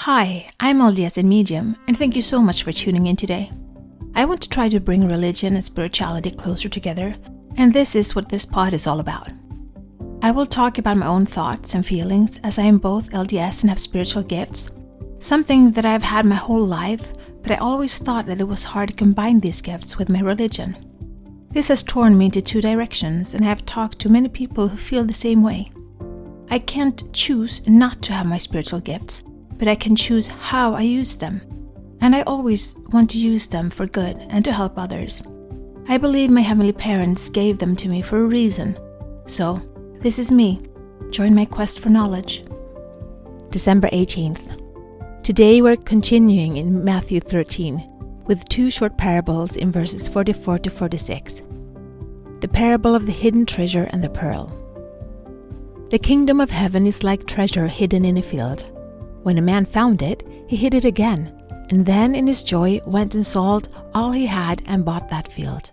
Hi, I'm LDS in Medium, and thank you so much for tuning in today. I want to try to bring religion and spirituality closer together, and this is what this pod is all about. I will talk about my own thoughts and feelings as I am both LDS and have spiritual gifts, something that I've had my whole life, but I always thought that it was hard to combine these gifts with my religion. This has torn me into two directions, and I have talked to many people who feel the same way. I can't choose not to have my spiritual gifts, but I can choose how I use them. And I always want to use them for good and to help others. I believe my heavenly parents gave them to me for a reason. So, this is me. Join my quest for knowledge. December 18th. Today we're continuing in Matthew 13 with two short parables in verses 44 to 46. The parable of the hidden treasure and the pearl. The kingdom of heaven is like treasure hidden in a field. When a man found it, he hid it again, and then in his joy went and sold all he had and bought that field.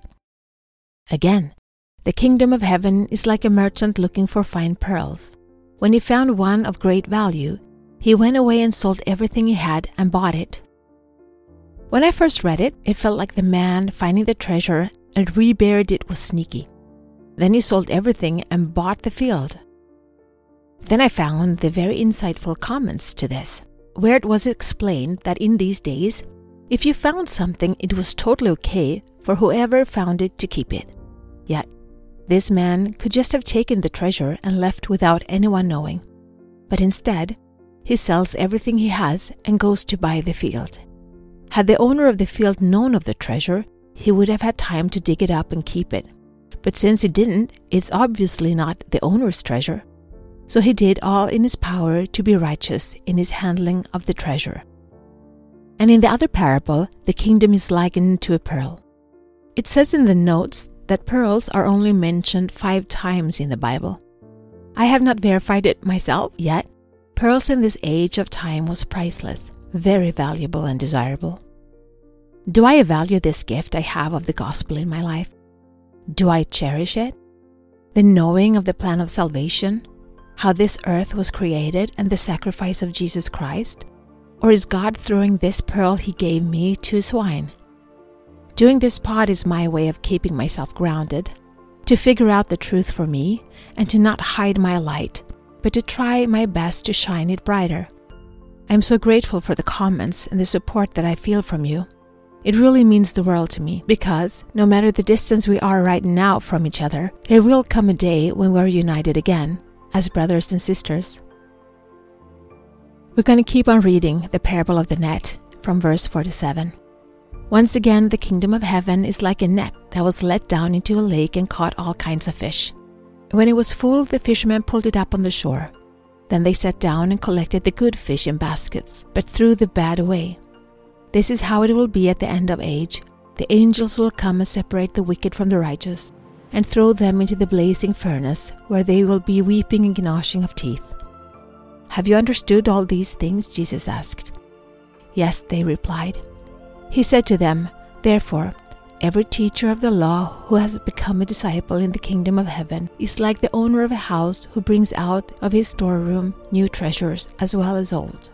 Again, the kingdom of heaven is like a merchant looking for fine pearls. When he found one of great value, he went away and sold everything he had and bought it. When I first read it, it felt like the man finding the treasure and reburied it was sneaky. Then he sold everything and bought the field. Then I found the very insightful comments to this, where it was explained that in these days, if you found something, it was totally okay for whoever found it to keep it. Yet, this man could just have taken the treasure and left without anyone knowing. But instead, he sells everything he has and goes to buy the field. Had the owner of the field known of the treasure, he would have had time to dig it up and keep it. But since he didn't, it's obviously not the owner's treasure. So he did all in his power to be righteous in his handling of the treasure. And in the other parable, the kingdom is likened to a pearl. It says in the notes that pearls are only mentioned 5 times in the Bible. I have not verified it myself yet. Pearls in this age of time was priceless, very valuable and desirable. Do I value this gift I have of the gospel in my life? Do I cherish it? The knowing of the plan of salvation? How this earth was created and the sacrifice of Jesus Christ? Or is God throwing this pearl he gave me to swine? Doing this pod is my way of keeping myself grounded, to figure out the truth for me and to not hide my light, but to try my best to shine it brighter. I'm so grateful for the comments and the support that I feel from you. It really means the world to me because no matter the distance we are right now from each other, there will come a day when we're united again as brothers and sisters. We're going to keep on reading the parable of the net from verse 47. Once again, the kingdom of heaven is like a net that was let down into a lake and caught all kinds of fish. When it was full, the fishermen pulled it up on the shore. Then they sat down and collected the good fish in baskets, but threw the bad away. This is how it will be at the end of age. The angels will come and separate the wicked from the righteous, and throw them into the blazing furnace, where they will be weeping and gnashing of teeth. Have you understood all these things? Jesus asked. Yes, they replied. He said to them, Therefore, every teacher of the law who has become a disciple in the kingdom of heaven is like the owner of a house who brings out of his storeroom new treasures as well as old.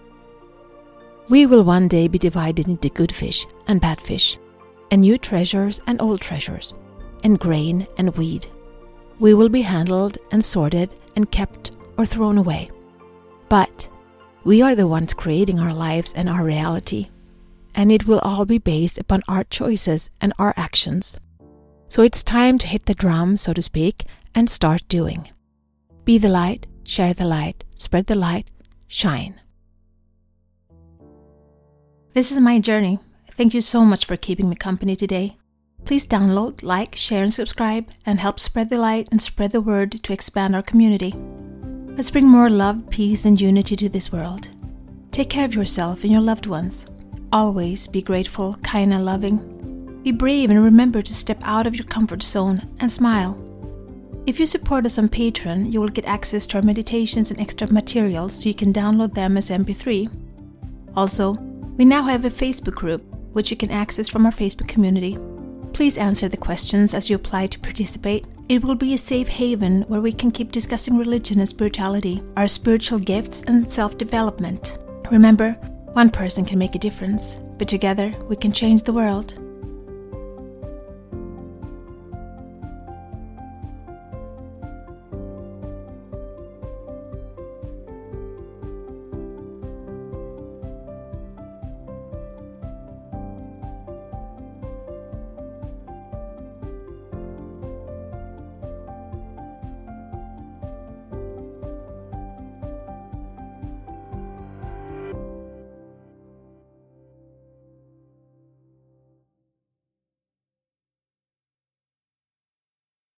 We will one day be divided into good fish and bad fish, and new treasures and old treasures, and grain and weed. We will be handled and sorted and kept or thrown away. But we are the ones creating our lives and our reality, and it will all be based upon our choices and our actions. So it's time to hit the drum, so to speak, and start doing. Be the light, share the light, spread the light, shine. This is my journey. Thank you so much for keeping me company today. Please download, like, share, and subscribe, and help spread the light and spread the word to expand our community. Let's bring more love, peace, and unity to this world. Take care of yourself and your loved ones. Always be grateful, kind, and loving. Be brave and remember to step out of your comfort zone and smile. If you support us on Patreon, you will get access to our meditations and extra materials so you can download them as MP3. Also, we now have a Facebook group, which you can access from our Facebook community. Please answer the questions as you apply to participate. It will be a safe haven where we can keep discussing religion and spirituality, our spiritual gifts, and self-development. Remember, One person can make a difference, but together we can change the world.